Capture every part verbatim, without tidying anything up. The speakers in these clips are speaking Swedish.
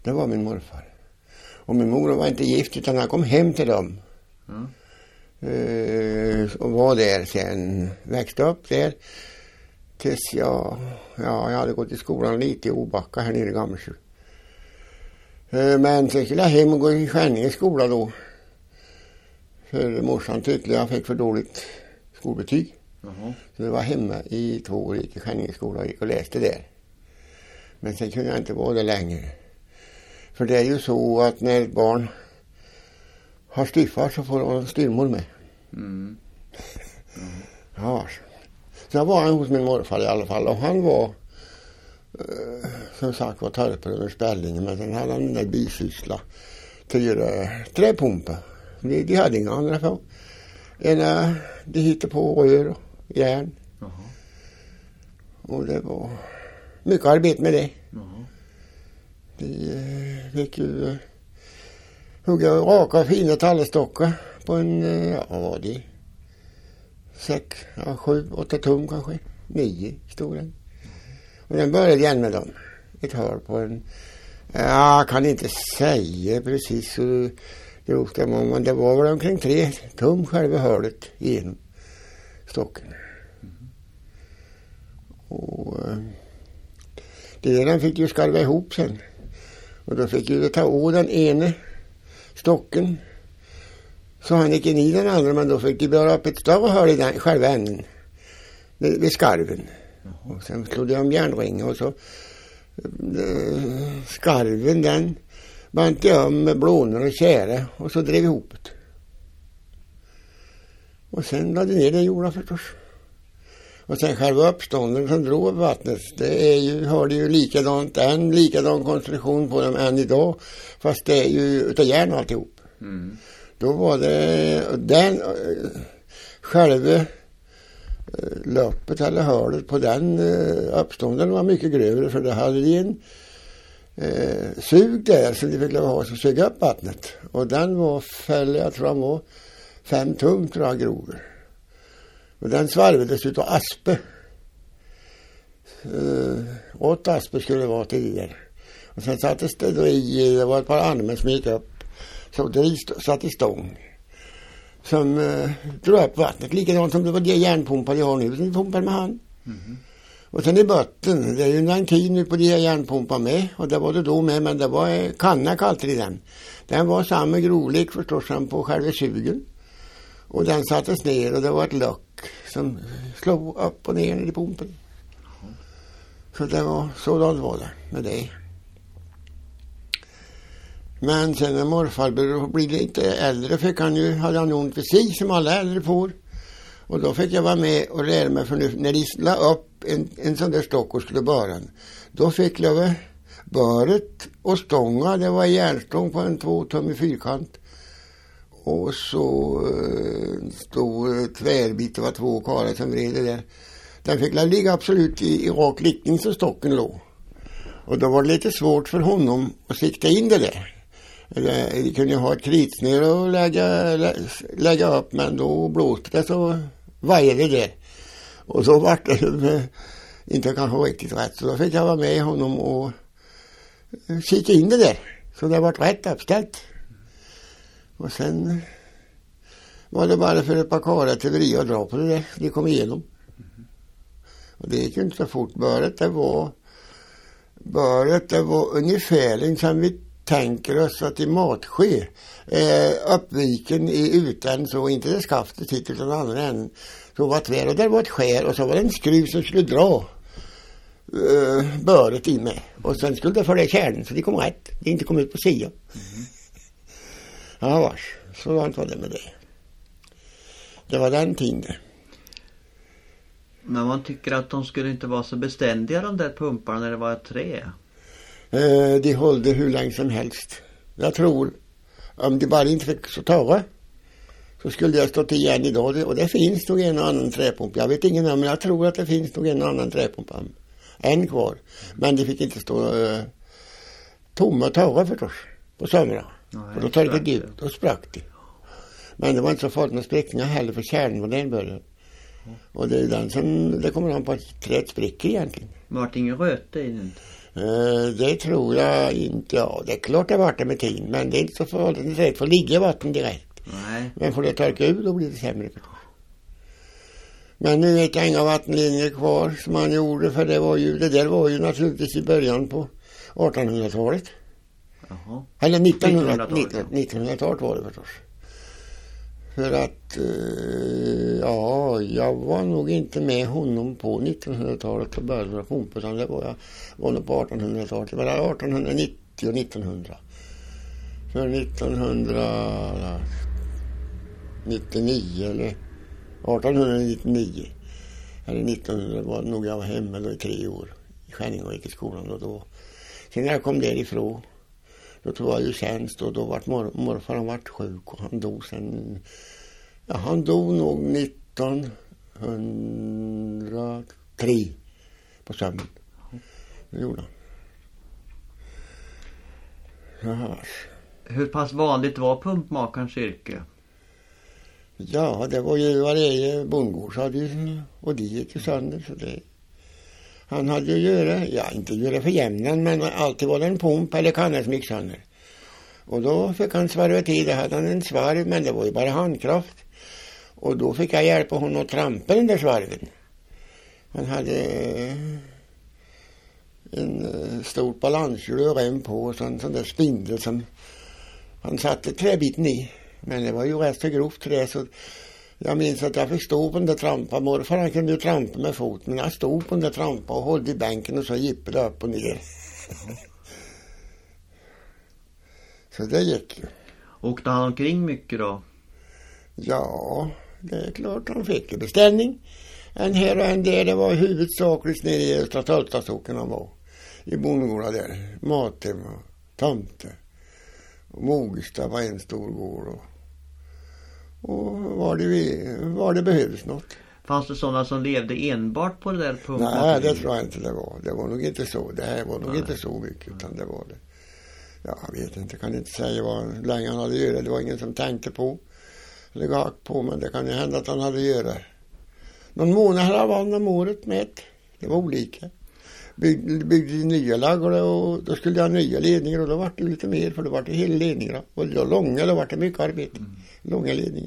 Det var min morfar. Och min mor var inte gift utan han kom hem till dem. Mm. Uh, och var där sen. Växte upp där. Tills jag, ja, jag hade gått i skolan lite i Obacka här nere i Gammersjö. Uh, men så skulle jag hem och gå i Skänninge skola då. För morsan tyckte jag fick för dåligt skolbetyg. Uh-huh. Så jag var hemma i två år i Skänninge skola och gick och läste där. Men sen kunde jag inte vara där längre. För det är ju så att när ett barn har styffar så får de en styrmor med. Mm. Mm. Ja, så jag var hos min morfar i alla fall. Och han var, eh, som sagt, var törper över spärlingen. Men sen hade han den där bisyssla till att göra träpumpar. De, de hade inga andra för. Ena, de hittade på rör och järn. Uh-huh. Och det var mycket arbete med det. Uh-huh. De eh, fick ju eh, hugga raka fina tallestockar på en, eh, ja vad var det? Sex, ja, sju, åtta tum kanske. Nio stod den. Och den började igen med dem. Ett hörn på en, ja, jag kan inte säga precis hur grovt det var, men det var väl omkring tre tum själva hörnet genom stocken. Mm. Och eh, det den fick ju skarva ihop sen. Och då fick ju ta å den ene stocken. Så han gick in i den andra, men då fick de börja upp ett större hörn i den själva änden. Vid, vid skarven. Mm. Och sen slog de om järnringen och så eh, skarven den bant jag om med blånor och käre och så drev ihop det. Och sen lade ner den jorda förstås. Och sen själva uppstånden som drog vattnet, det är ju, har det ju likadant, en likadan konstruktion på dem än idag. Fast det är ju utav järn alltihop. Mm. Då var det den själva loppet eller hörlet på den uppstånden var mycket grövre, för det hade de en eh, sug där som de fick lov ha så suga upp vattnet. Och den var fäll, jag tror han var fem tum tror jag grov. Och den svarvades utav aspe. Eh, åtta aspe skulle det vara till där. Och sen sattes det då i, det var ett par armar som gick upp. Så det satt i stång. Som eh, drog upp vattnet. Likadant som det var det järnpumpar jag har nu. Som pumpar med hand. Mm-hmm. Och sen i botten. Det är ju en tid nu på de här järnpumpar med. Och det var det då med. Men det var kanna kallt i den. Den var samma grovlik förstås som på själva sugen. Och den sattes ner och det var ett lock som slog upp och ner i pumpen. Mm. Så det var sådant var det med det. Men sen när morfar blev lite äldre fick han ju, hade han ont vid sig som alla äldre får. Och då fick jag vara med och lära mig, för nu, när de la upp en, en sån där stock och skulle böra den. Då fick jag böret och stånga, det var järnstång på en två tum i fyrkant. Och så en stor tvärbit, det var två karar som vred det där. Den fick ligga absolut i, i rak riktning så stocken låg. Och då var det lite svårt för honom att sikta in det där. Vi kunde ha ett kritsnöre och lägga, lä, lägga upp, men då blåste det så vajade det där. Och så var det inte kanske riktigt rätt. Så då fick jag vara med honom och kika in det där. Så det var rätt uppställt. Och sen var det bara för ett par karar till vrida och dra på det där. Det kom igenom. Och det gick inte så fort. Böret det var böret det var ungefär som vi tänker oss att i matske eh, uppviken i utan så inte det skaftet hit utan andra än så var tvär och där var ett skär och så var det en skruv som skulle dra eh, böret in med och sen skulle det följa kärnen så det kom rätt, det inte kom ut på sidan. Mm. Ja vars, så var det med det. Det var den tiden. Men man tycker att de skulle inte vara så beständiga de där pumparna när det var ett trä. Eh, de höll det hur länge som helst. Jag tror om de bara inte fick så torra så skulle jag stått igen idag. Och det finns nog en annan träpump. Jag vet ingen om, men jag tror att det finns nog en annan träpump än kvar. Men de fick inte stå eh, tomma och torra förstås på somrarna. Och då tar det ut och sprack det. Men det var inte så farligt med spräckningar heller för kärnan var den början. Och det är den som, det kommer an på att träet spricker egentligen. Var det ingen röte i den? Uh, det tror jag inte. Ja, det är klart det har varit det med tiden, men det är inte så förhållande att få ligga i vatten direkt. Nej. Men får det torka ur då blir det sämre. Men nu vet jag inga vattenlinjer kvar som man gjorde, för det var ju, det där var ju naturligtvis i början på artonhundratalet. Jaha. Eller nittonhundratalet. nittonhundratalet, ja. nittonhundratalet var det förstås. För att, uh, ja, jag var nog inte med honom på nittonhundratalet och började med pumpa, utan det var jag var nog på artonhundratalet. Det var artonhundranittio och nittonhundra. För nittonhundranittionio eller artonhundranittionio eller nittonhundra var nog jag var hemma då i tre år i Skänningeviksskolan och då. Sen när jag kom därifrån då tog jag ju tjänst och då vart mor, morfar han vart sjuk och han dog sen, ja han dog nog nittonhundratre på sömnen. Det gjorde han. Jaha. Hur pass vanligt var pumpmakarens yrke? Ja, det var ju varje bondgård hade ju, och det gick ju sönder så det. Han hade ju göra, ja inte göra för jämnan, men alltid var det en pump eller kanna som gick sönder. Och då fick han svarva till, det hade han en svarv, men det var ju bara handkraft. Och då fick jag hjälpa honom att trampa den där svarven. Han hade en stor balanshjul och rem på och sån, sån där spindel som han satte träbiten i. Men det var ju rätt så grovt trä så jag minns att jag fick stå på den där trampa. Morfar han kunde ju trampa med foten, men jag stod på den där trampa och höll i bänken och så gippade upp och ner. Så det gick ju. Åkte han omkring mycket då? Ja, det är klart han fick en beställning. En här och en där, det var huvudsakligt nere i Östra Töltasocken han var. I bondgårda där, Matem och Tomte. Och Mogesta var en stor gård och, och var, det, var det behövdes något. Fanns det sådana som levde enbart på det där punkten? Nej, det tror jag inte det var. Det var nog inte så. Det här var nog Nej. inte så mycket utan det var det. Ja, jag vet inte, kan inte säga vad länge han hade gjort. Det var ingen som tänkte på eller gav på, men det kan ju hända att han hade gjort det. Någon månad hade han om året med. Det var olika. Byggde, byggde nya laggor och då skulle jag ha nya ledningar och då var det lite mer för då var det hela ledningarna. Och då långa, då var det mycket arbete. Mm. Långa ledningar.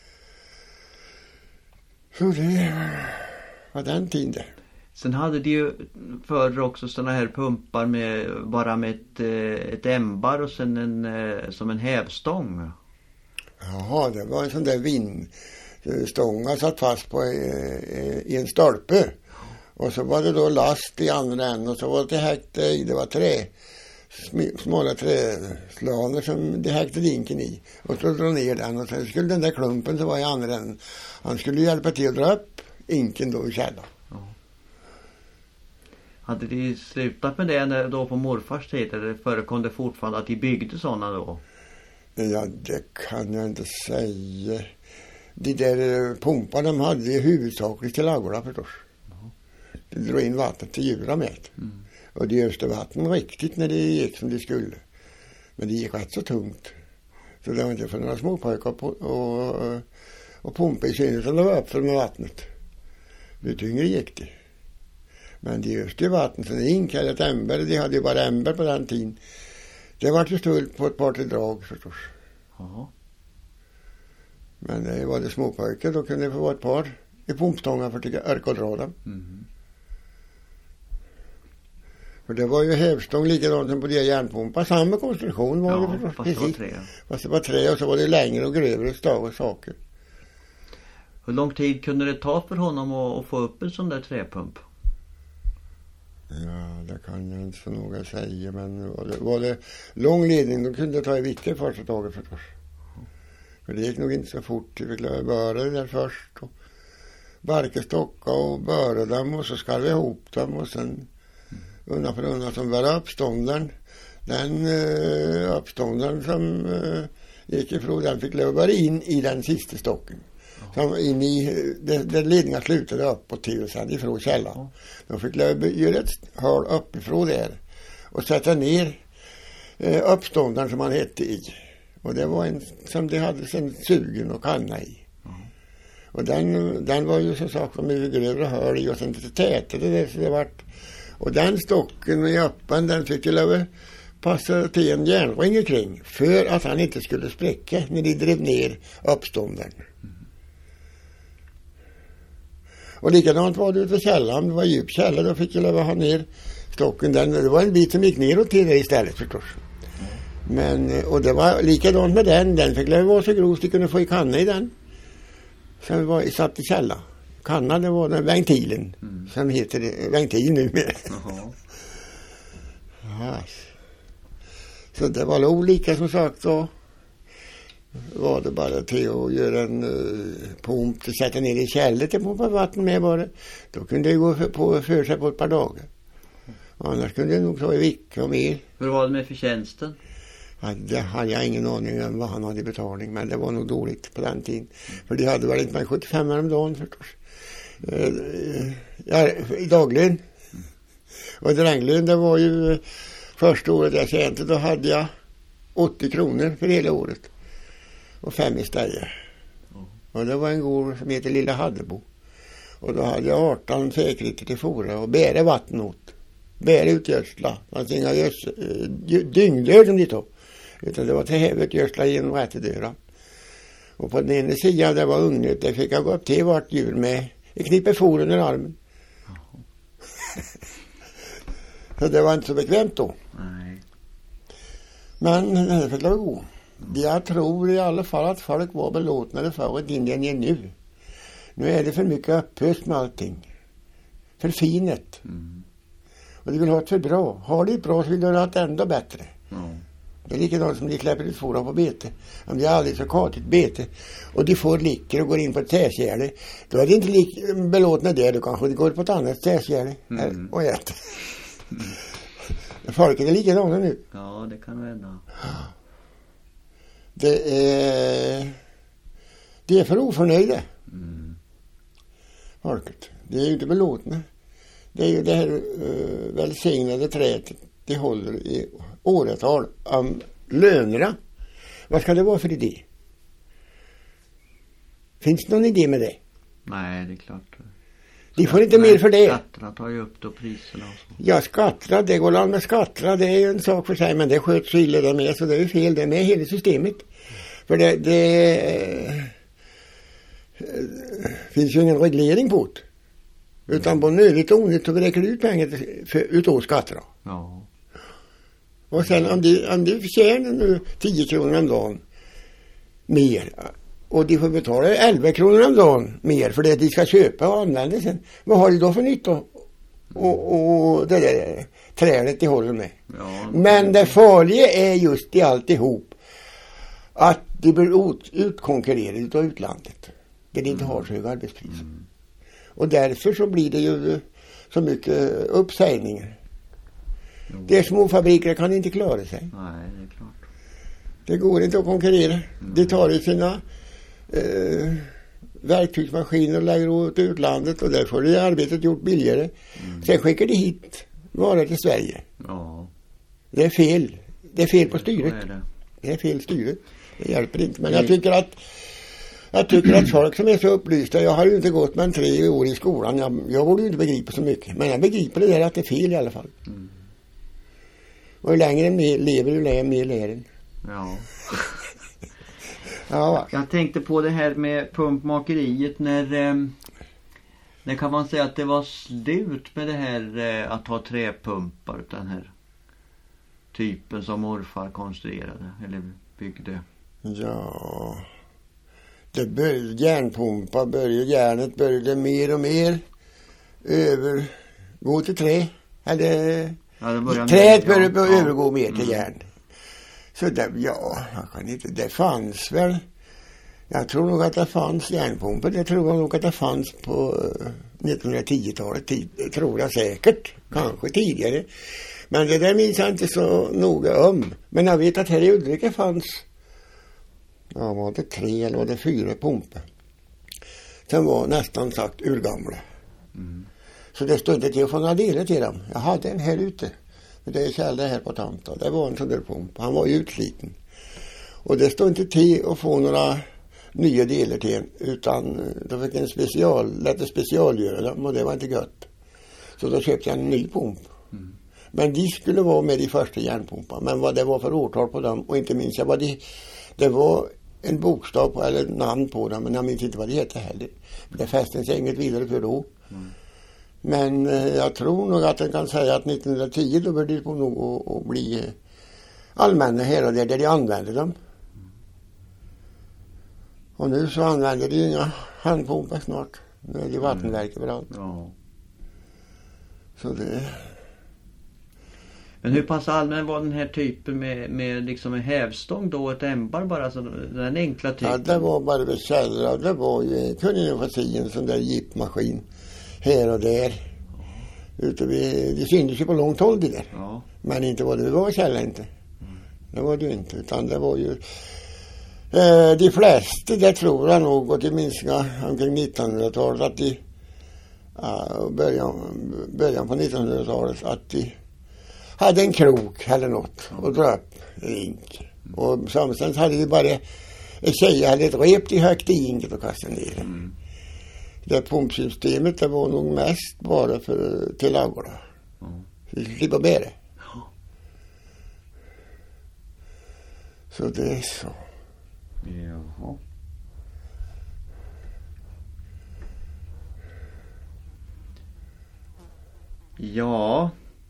Så det var den tiden. Sen hade de ju förr också såna här pumpar med bara med ett, ett ämbar och sen en, som en hävstång. Jaha, det var en sån där vindstång jag satt fast på i, i en stolpe. Och så var det då last i andra änden och så var det häkte i, det var trä, smala träslaner som det häkte dinken i. Och så drog ner den och sen skulle den där klumpen som var i andra änden, han skulle hjälpa till att dra upp inken då i källan. Ja. Hade de slutat med det då på morfars tid eller förekom det fortfarande att de byggde sådana då? Ja, det kan jag inte säga. De där pumparna de hade i huvudsakligt till lagorna förstås. Det drog in vattnet till djura med. Mm. Och det öste vatten riktigt när det gick som det skulle. Men det gick rätt så tungt. Så det var inte för några småpojkar och, och, och pumpa i synnerhet som det var uppför med vattnet. Det tyngre gick det. Men det öste vatten så det inkallade ett ämber. De hade ju bara ämber på den tiden. Det var ju stult på ett par till drag förstås. Aha. Men det var det småpojkar då kunde det få vara ett par i pumpstångar för att örka och dra dem. Mm. För det var ju hävstång likadant som på de järnpumpar. Samma konstruktion var ja, det förstås. Fast det var trä. Fast det var trä och så var det längre och grövre stav och saker. Hur lång tid kunde det ta för honom att, att få upp en sån där träpump? Ja, det kan jag inte så noga säga. Men var det, var det lång ledning då kunde det ta i vickor första taget förstås. För det gick nog inte så fort. Vi fick böra det där först. Och barkestocka och böra dem och så skarva ihop dem och sen undan för undan som var uppståndaren. Den uh, uppståndaren som uh, gick ifrån den fick lov bara in i den sista stocken. Som in i, där ledningen slutade upp och till och sen ifrån källan. Ja. De fick lov göra ett hål uppifrån där och sätta ner uh, uppståndaren som han hette i. Och det var en som de hade sen sugen och kanna i. Ja. Och den, den var ju så sak som med grövre hål i och sen lite tätade det så det vart. Och den stocken i öppen, den fick ju lov passa till en järnring kring för att han inte skulle spräcka när de drev ner uppstånden. Mm. Och likadant var det ute vid källan. Det var djup källa, då fick jag lov att ha ner stocken. Den, det var en bit som gick neråt till det istället förstås. Men, och det var likadant med den. Den fick lov vara så grov så de kunde få i kanna i den. Som var satt i källa. Kanna, det var den ventilen. Mm. Som heter det, ventil nu med. Ja. Så det var olika som sagt då. Var det bara till att göra en uh, pump och sätta ner i kället och pumpa vatten med bara. Då kunde det gå för, på för sig på ett par dagar. Annars kunde det nog ta i vecka och mer. Hur var det med förtjänsten? Ja, det hade jag ingen aning om vad han hade i betalning, men det var nog dåligt på den tiden. Mm. För det hade väl inte med sjuttiofem om dagen förstås. Uh, ja, i daglön. Mm. Och dränglön, det var ju första året jag tjänade, då hade jag åttio kronor för hela året. Och fem i stället. Mm. Och det var en gård som heter Lilla Haddebo. Och då hade jag arton fäkriter till fora och bära vatten åt. Bära ut gödsla. Man fick inga gödsla, dyngdör som de tog. Utan det var till hävet gödsla genom rättedöra. Och på den ena sidan där var ugnet, där fick jag gå upp till vart djur med ett knippe for under armen. Mm. Så det var inte så bekvämt då. Nej. Men det fick jag gå. Jag tror i alla fall att folk var belåtnade förut Indien än nu. Nu är det för mycket upphöst med allting. För finet. Mm. Och de vill ha det för bra. Har det bra så vill de ha det ändå bättre. Mm. Det är likadant som de släpper ut fåra på bete. Om det är aldrig så katigt bete och de får liker och går in på ett täsgärde, då är det inte lik belåtna där. Då kanske de går på ett annat täsgärde mm. och äter. Mm. Folket är likadana nu. Ja, det kan vända. Det är det är för oförnöjda. Mm. Folket. Det är ju inte belåtna. Det är ju det här uh, välsignade trädet. Det håller i åratal om lönerna. Vad ska det vara för idé? Finns det någon idé med det? Nej, det är klart. De får inte mer för det. Skatterna tar ju upp då priserna och så. Ja, skatterna, det går an med skatterna. Det är ju en sak för sig, men det sköts illa det med. Så det är ju fel det med hela systemet. För det, det äh, finns ju ingen reglering på det. Utan på nödigt och onödigt så räcker det ut pengar för, utav skatterna. Ja. Och sen om de, om de förtjänar nu tio kronor om dagen mer och de får betala elva kronor om dagen mer för det de ska köpa och använda sen. Vad har de då för nytta och, och, och det där trädet de håller med? Ja, men det farliga är just i alltihop att de blir ut, utkonkurrerade av utlandet. Där de inte har så höga arbetspriser. Mm. Och därför så blir det ju så mycket uppsägningar. Jo. De små fabriker kan inte klara sig. Nej, det är klart. Det går inte att konkurrera. Mm. De tar i sina eh, verktygsmaskiner och lägger åt utlandet och där får det arbetet gjort billigare. Mm. Sen skickar de hit varor till Sverige. Ja. Det är fel. Det är fel på styret. Är det. det är fel styret. Det hjälper inte. Men jag tycker att Jag tycker att folk som är så upplysta, jag har ju inte gått med en tre år i skolan, jag, jag borde ju inte begripa så mycket, men jag begriper det där att det är fel i alla fall. Mm. Och hur längre en lever, ju längre mer lär en. Ja. Ja. Jag tänkte på det här med pumpmakeriet, när, eh, när kan man säga att det var slut med det här eh, att ha träpumpar, den här typen som morfar konstruerade eller byggde? Ja... Det började, järnpumpa började, järnet började mer och mer övergå till trä. Eller ja, träet började ja, övergå ja. mer till mm. järn. Så det, ja, jag kan inte, det fanns väl, jag tror nog att det fanns järnpumpor, det tror jag nog att det fanns på nittonhundratio-talet, tid, tror jag säkert, kanske tidigare. Men det där minns jag inte så noga om. Men jag vet att här i Ulrika fanns, ja, var det tre eller var det fyra pumpor. Sen var nästan sagt urgamla. Mm. Så det stod inte till att få några delar till dem. Jag hade en här ute. Det är källare här på Tanta. Det var en sån där pump. Han var ju utsliten. Och det stod inte till att få några nya delar till en. Utan då fick en special, lät specialgöra dem och det var inte gött. Så då köpte jag en ny pump. Mm. Men de skulle vara med i första järnpumpan. Men vad det var för årtal på dem, och inte minns jag vad det, det var en bokstav på, eller namn på dem, men jag minns inte vad det heter heller. Det fästens inget vidare för då. Mm. Men eh, jag tror nog att den kan säga att nittonhundratio då började det på nog att bli eh, allmänna här och där, där de använde dem. Mm. Och nu så använder de inga handpumpar snart. Nu är det vattenverk överallt. Ja. Så det... Men hur pass allmän var den här typen med, med liksom en hävstång då, ett ämbar bara, alltså den enkla typen? Ja, det var bara vid källor. Det var ju, kunde ju få se en sån där jeepmaskin här och där. Ja. Ute vid, det syntes ju på långt håll det där. Ja. Men inte var det, det var källor inte. Mm. Det var det ju inte, utan det var ju... Eh, de flesta, det tror jag nog, och det minska omkring nittonhundratalet, att de... Ja, början, början på nittonhundratalet, att de... hade en krok eller något och dra upp en ink. Mm. Och samtidigt hade vi bara en tjej hade ett rep i högt i inket och kastade ner den. Mm. Det pumpsystemet det var nog mest bara för till lagorna. Mm. Vi slipper bära. Mm. Så det är så. Jaha. Ja.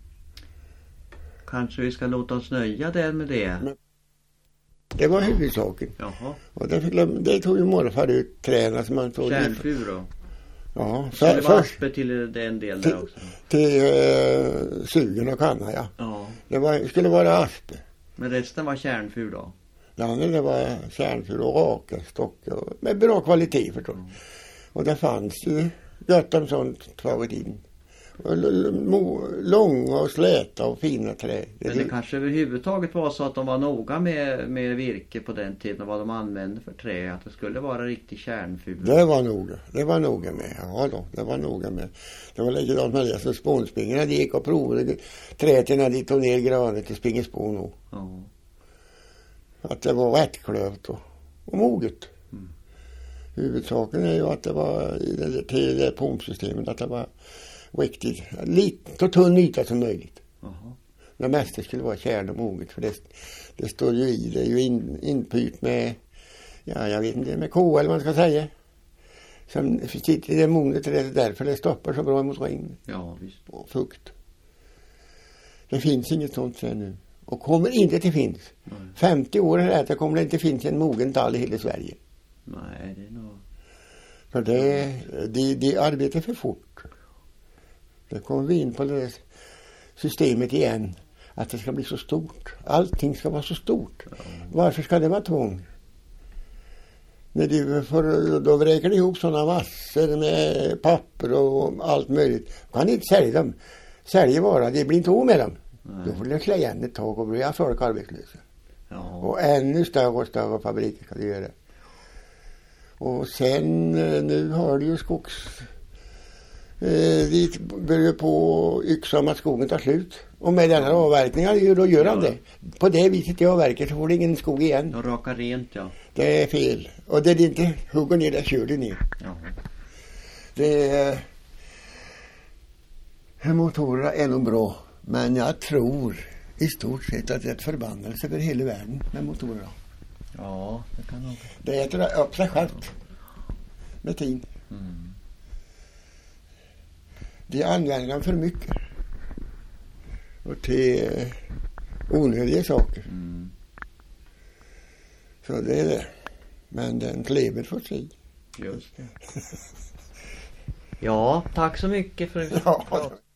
Kanske vi ska låta oss nöja där med det. Men det var huvudsaken. Jaha. Och det, fick, det tog ju morfar ut träna som man tog. Kärnfur då? Ja. Så det var aspe till den delen där också? Till uh, sugen och kanna, ja. Ja. Det var, skulle vara aspe. Men resten var kärnfur då? Ja, det var kärnfur och raka stockar. Med bra kvalitet förstås. Mm. Och det fanns ju gott om sånt tagit in. Långa och släta och fina trä. Men det kanske överhuvudtaget var så att de var noga med, med virke på den tiden, vad de använde för trä, att det skulle vara riktigt kärnfur. Det var noga, det var noga med, ja då, det var noga med. Det var likadant med det som spånspringarna, de gick och provade träet när de tog ner granet till springerspån och ja. Att det var rättklövt och, och moget. Mm. Huvudsaken är ju att det var i det, till det pumpsystemet, att det var riktigt lite och tunn yta som möjligt. Uh-huh. Det mesta skulle vara kärn och moget, för det, det står ju i, det är ju in, inpyrt med, ja jag vet inte, med K eller vad man ska säga. Som sitter i det moget, det är därför det stoppar så bra mot regn. Ja, visst. Och fukt. Det finns inget sånt sen nu. Och kommer inte till finns. Nej. femtio år är det kommer det inte finns en mogen tall i hela Sverige. Nej, det är nog... För det, de, de arbetar för fort. Det kommer vi in på det systemet igen. Att det ska bli så stort. Allting ska vara så stort. Ja. Varför ska det vara tvång? När du får, då vräker de ihop sådana massor med papper och allt möjligt. Kan ni inte sälja dem. Sälja bara, det blir inte av med dem. Nej. Då får du slå igen ett tag och bli folk arbetslösa. Ja. Och ännu större och större fabriker ska det göra. Och sen nu har du ju skogs... Eh, vi börjar på yxa om att skogen tar slut. Och med den här avverkningen då gör han ja. det. På det viset jag avverkar så får det ingen skog igen. De rakar rent, ja. Det är fel. Och det är inte hugger ner, det kör det ner. Ja. Det är... Eh, motorerna är nog bra. Men jag tror i stort sett att det är ett förbannelse över hela världen med motorerna. Ja, det kan nog. Det äter upp sig självt. Med tid. Mm. De använder dem för mycket. Och till onödiga saker. Mm. Så det är det. Men den lever för sig. Just det. Ja, tack så mycket för att ja.